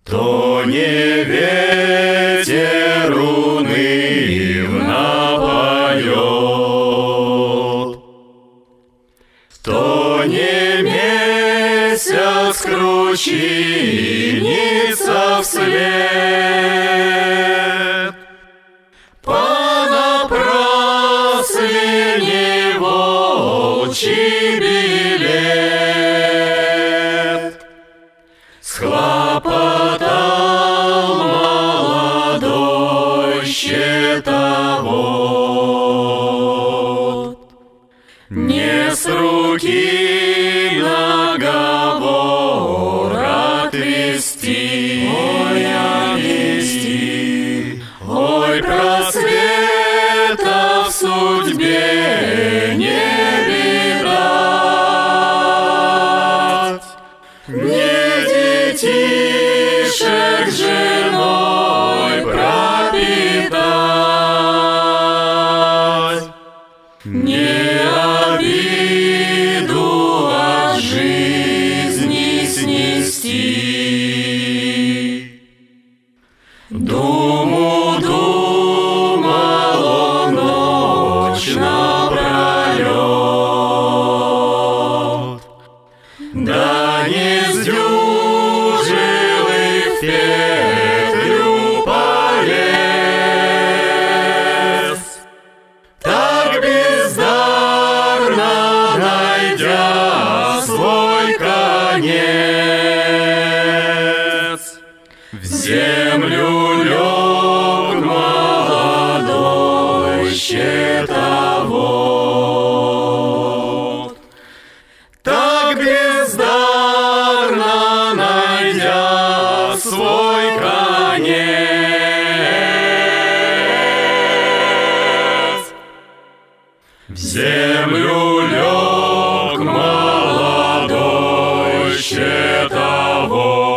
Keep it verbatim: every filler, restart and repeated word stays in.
То не ветер унылив напоет, то не месяц кручинится вслед. Понапрасне не волчий билет схлопотал молодой счетовод. Не с руки наговор отвести, ой, отвести, ой, просвета в судьбе не видать, не детишек женой пропитать, не обиду от жизни снести. Думу думал он ночь напролет, да не сдюжил и в петлю полез, так бездарно найдя свой конец. В землю лег молодой счетовод, так бездарно найдя свой конец. В землю лег молодой счетовод.